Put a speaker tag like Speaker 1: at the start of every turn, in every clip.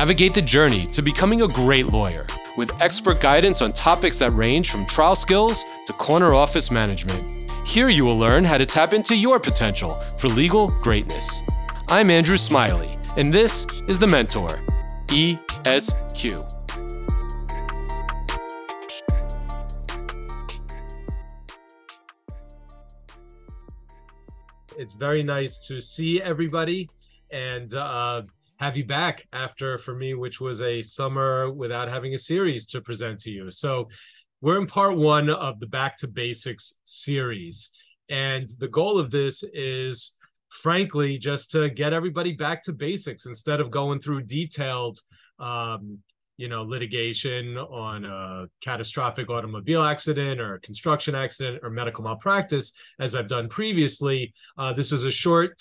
Speaker 1: Navigate the journey to becoming a great lawyer with expert guidance on topics that range from trial skills to corner office management. Here you will learn how to tap into your potential for legal greatness. I'm Andrew Smiley, and this is The Mentor, ESQ.
Speaker 2: It's very nice to see everybody and have you back after, for me, which was a summer without having a series to present to you. So we're in part one of the Back to Basics series. And the goal of this is, frankly, just to get everybody back to basics instead of going through detailed litigation on a catastrophic automobile accident or a construction accident or medical malpractice, as I've done previously. This is a short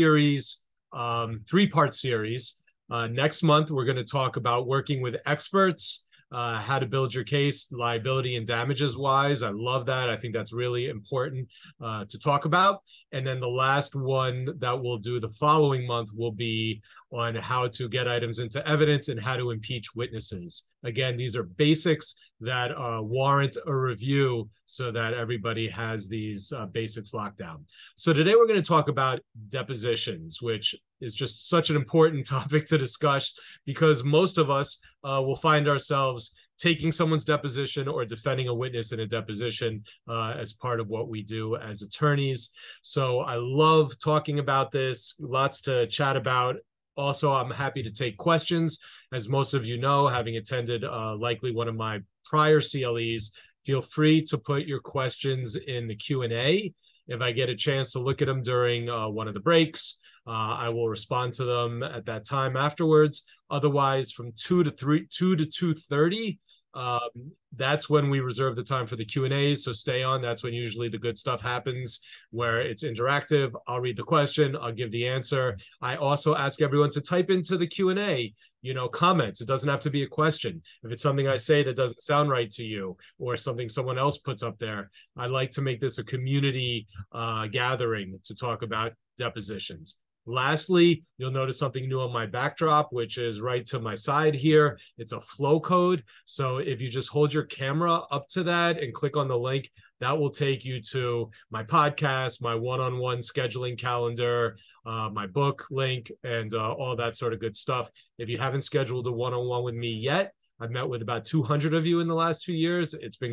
Speaker 2: three-part series. Next month, we're going to talk about working with experts, how to build your case, liability and damages wise. I love that. I think that's really important to talk about. And then the last one that we'll do the following month will be on how to get items into evidence and how to impeach witnesses. Again, these are basics that warrant a review so that everybody has these basics locked down. So today we're going to talk about depositions, which is just such an important topic to discuss because most of us will find ourselves taking someone's deposition or defending a witness in a deposition as part of what we do as attorneys. So I love talking about this, lots to chat about. Also, I'm happy to take questions. As most of you know, having attended likely one of my prior CLEs, feel free to put your questions in the Q&A. If I get a chance to look at them during one of the breaks, I will respond to them at that time afterwards. Otherwise, from 2 to 2:30, that's when we reserve the time for the Q&As. So stay on. That's when usually the good stuff happens, where it's interactive. I'll read the question. I'll give the answer. I also ask everyone to type into the Q&A, comments. It doesn't have to be a question. If it's something I say that doesn't sound right to you or something someone else puts up there, I like to make this a community gathering to talk about depositions. Lastly, you'll notice something new on my backdrop, which is right to my side here. It's a flow code. So if you just hold your camera up to that and click on the link, that will take you to my podcast, my one-on-one scheduling calendar, my book link, and all that sort of good stuff. If you haven't scheduled a one-on-one with me yet, I've met with about 200 of you in the last 2 years. It's been